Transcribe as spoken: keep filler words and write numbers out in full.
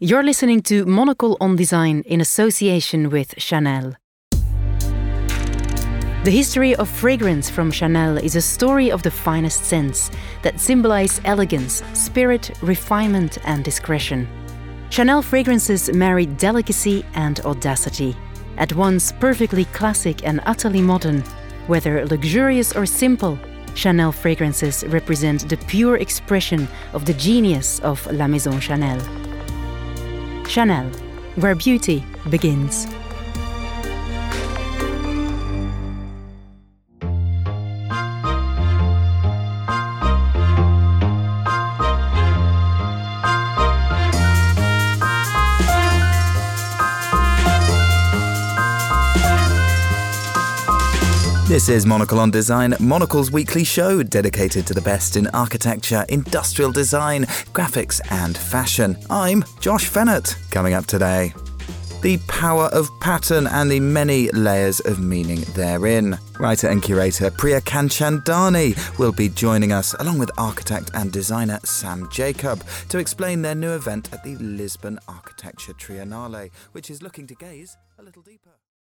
You're listening to Monocle on Design in association with Chanel. The history of fragrance from Chanel is a story of the finest scents that symbolize elegance, spirit, refinement, and discretion. Chanel fragrances marry delicacy and audacity. At once perfectly classic and utterly modern, whether luxurious or simple, Chanel fragrances represent the pure expression of the genius of La Maison Chanel. Chanel, where beauty begins. This is Monocle on Design, Monocle's weekly show dedicated to the best in architecture, industrial design, graphics and fashion. I'm Josh Fennett. Coming up today, the power of pattern and the many layers of meaning therein. Writer and curator Priya Kanchandani will be joining us along with architect and designer Sam Jacob to explain their new event at the Lisbon Architecture Triennale, which is looking to gaze a little deeper.